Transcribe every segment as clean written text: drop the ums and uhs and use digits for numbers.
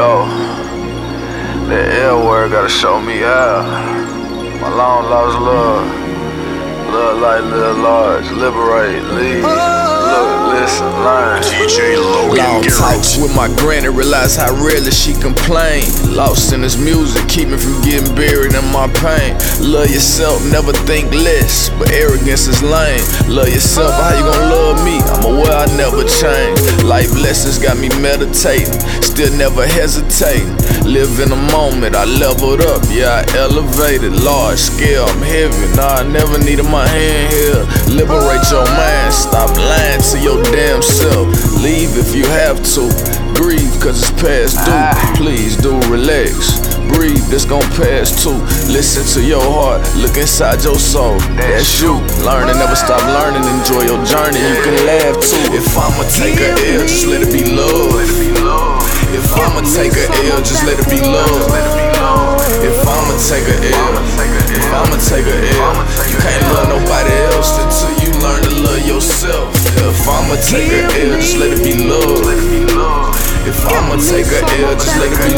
though. That L word gotta show me out. My long lost love. Love like live large. Liberate, lead. Look, listen, learn. DJ Logan Long Garrett. talks with my granny, realize how rarely she complain. Lost in this music, keep me from getting buried in my pain. Love yourself, never think less, but arrogance is lame. Love yourself, how you gon' love me? I'm aware I never change. Life lessons got me meditating, still never hesitating. Live in the moment, I leveled up, yeah, I elevated. Large scale, I'm heavy, nah, I never needed my hand here. Liberate your mind, stop lying to your damn self. Leave if you have to, grieve cause it's past due. Please do relax, breathe, this gon' pass too. Listen to your heart, look inside your soul. That's you, learn and never stop learning. Enjoy your journey, you can laugh too. If I'ma take a L, just let it be love. If I'ma take a L, just let it be love. If I'ma take a L, if I'ma take a L, you can't love nobody else until you learn to love yourself. If I'ma take a L, just let it be love. If I'ma take a L, just let it be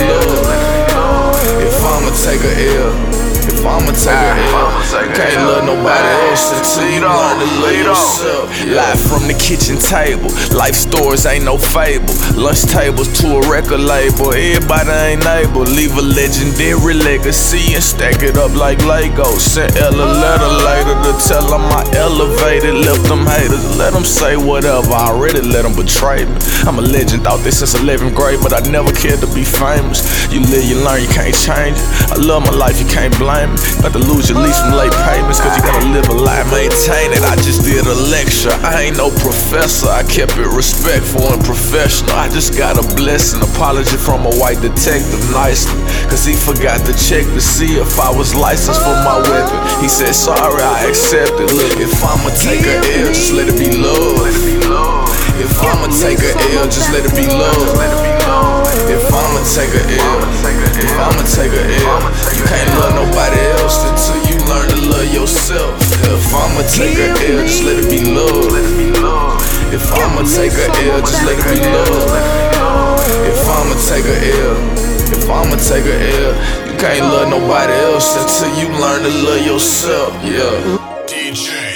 love. If I'ma take a L, if I'ma take a L, you can't love nobody else until you learn to love yourself. Live from the kitchen table, life stories ain't no fable. Lunch tables to a record label, everybody ain't able. Leave a legendary legacy and stack it up like Lego. Sent Ella a letter later to tell them I elevated. Left them haters, let them say whatever, I already let them betray me. I'm a legend, thought this since 11th grade, but I never cared to be famous. You live, you learn, you can't change it. I love my life, you can't blame me. Got to lose your lease from late payments, cause you gotta live a life, maintain it. I just did a lecture, I ain't no professor. I kept it respectful and professional. I just got a blessing, apology from a white detective nicely, cause he forgot to check to see if I was licensed for my weapon. He said sorry, I accepted. Look, if I'ma take a L, just let it be love. If I'ma take a L, just let it be love. If I'ma take a L, if I'ma take a L, you can't love nobody else until you learn to love yourself. If I'ma take a L, just let it be love. If I'ma take a L, just let it be love. If I'ma take a L, if I'ma take a L, you can't love nobody else until you learn to love yourself. Yeah. DJ